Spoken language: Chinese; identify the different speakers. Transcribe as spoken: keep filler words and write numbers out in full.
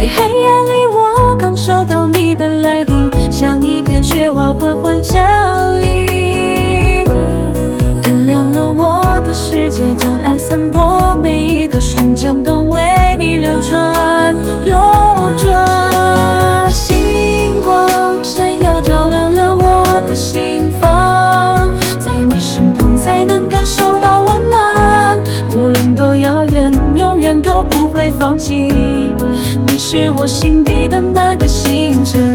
Speaker 1: 在黑夜里，我感受到你的来临，像一片雪花缓缓降临，点亮了我的世界，将爱散播，每一个瞬间都为你流转流转。星光闪耀，照亮了我的心房，在你身旁才能感受到温暖，无论多遥远，永远都不会放弃。你是我心底的那个星辰。